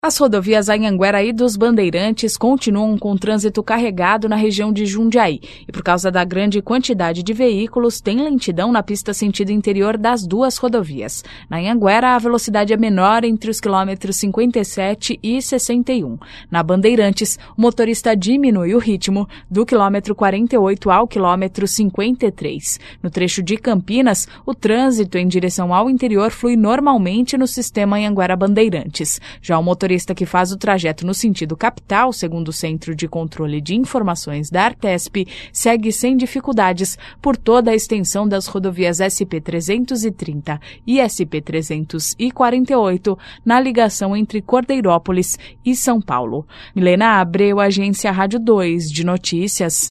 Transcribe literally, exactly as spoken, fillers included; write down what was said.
As rodovias Anhanguera e dos Bandeirantes continuam com trânsito carregado na região de Jundiaí e, por causa da grande quantidade de veículos, tem lentidão na pista sentido interior das duas rodovias. Na Anhanguera, a velocidade é menor entre os quilômetros cinquenta e sete e sessenta e um. Na Bandeirantes, o motorista diminui o ritmo do quilômetro quarenta e oito ao quilômetro cinquenta e três. No trecho de Campinas, o trânsito em direção ao interior flui normalmente no sistema Anhanguera-Bandeirantes. Já o motorista que faz o trajeto no sentido capital, segundo o Centro de Controle de Informações da Artesp, segue sem dificuldades por toda a extensão das rodovias S P trezentos e trinta e S P trezentos e quarenta e oito, na ligação entre Cordeirópolis e São Paulo. Milena Abreu, Agência Rádio dois de Notícias.